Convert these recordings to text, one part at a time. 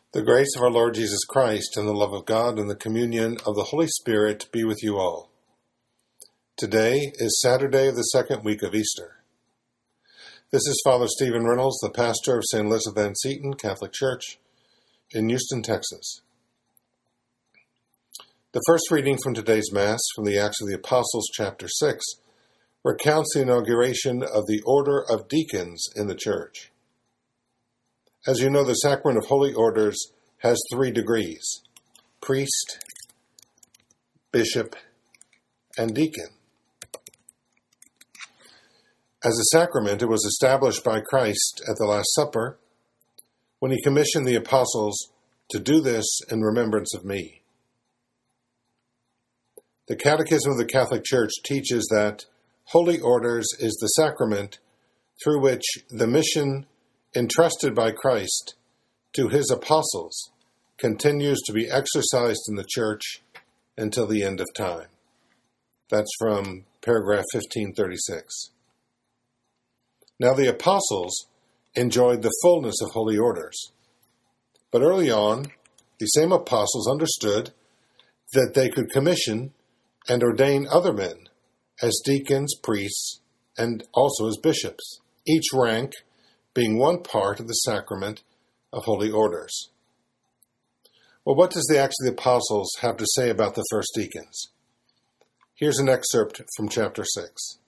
The grace of our Lord Jesus Christ and the love of God and the communion of the Holy Spirit be with you all. Today is Saturday of the second week of Easter. This is Father Stephen Reynolds, the pastor of St. Elizabeth Ann Seton Catholic Church in Houston, Texas. The first reading from today's Mass from the Acts of the Apostles, chapter 6, recounts the inauguration of the Order of Deacons in the Church. As you know, the Sacrament of Holy Orders has 3 degrees: priest, bishop, and deacon. As a sacrament, it was established by Christ at the Last Supper when he commissioned the apostles to do this in remembrance of me. The Catechism of the Catholic Church teaches that Holy Orders is the sacrament through which the mission entrusted by Christ to his apostles continues to be exercised in the Church until the end of time. That's from paragraph 1536. Now the apostles enjoyed the fullness of holy orders, but early on, the same apostles understood that they could commission and ordain other men as deacons, priests, and also as bishops, each rank being one part of the sacrament of holy orders. Well, what does the Acts of the Apostles have to say about the first deacons? Here's an excerpt from chapter 6.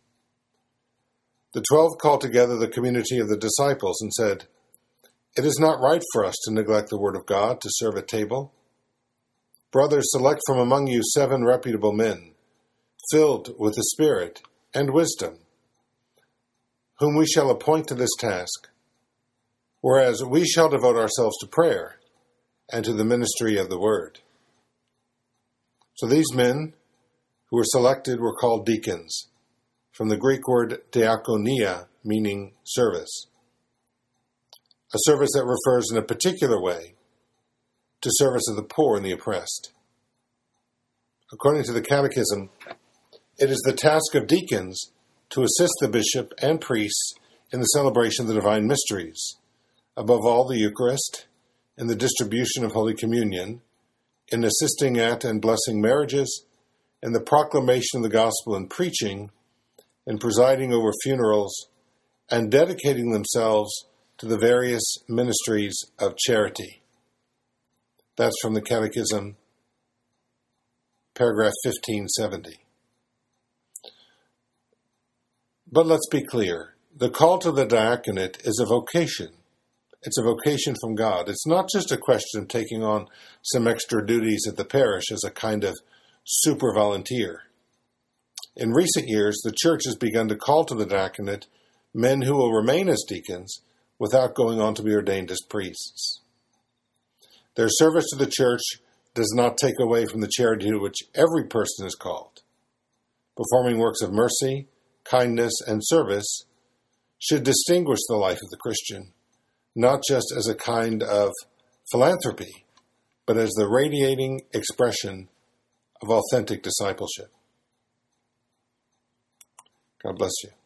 The 12 called together the community of the disciples and said, "It is not right for us to neglect the word of God to serve at table. Brothers, select from among you 7 reputable men, filled with the Spirit and wisdom, whom we shall appoint to this task, whereas we shall devote ourselves to prayer and to the ministry of the word." So these men who were selected were called deacons, from the Greek word diakonia, meaning service. A service that refers in a particular way to service of the poor and the oppressed. According to the Catechism, it is the task of deacons to assist the bishop and priests in the celebration of the divine mysteries, above all the Eucharist, in the distribution of Holy Communion, in assisting at and blessing marriages, in the proclamation of the gospel and preaching, in presiding over funerals, and dedicating themselves to the various ministries of charity. That's from the Catechism, paragraph 1570. But let's be clear. The call to the diaconate is a vocation. It's a vocation from God. It's not just a question of taking on some extra duties at the parish as a kind of super volunteer. In recent years, the Church has begun to call to the diaconate men who will remain as deacons without going on to be ordained as priests. Their service to the Church does not take away from the charity to which every person is called. Performing works of mercy, kindness, and service should distinguish the life of the Christian, not just as a kind of philanthropy, but as the radiating expression of authentic discipleship. God bless you.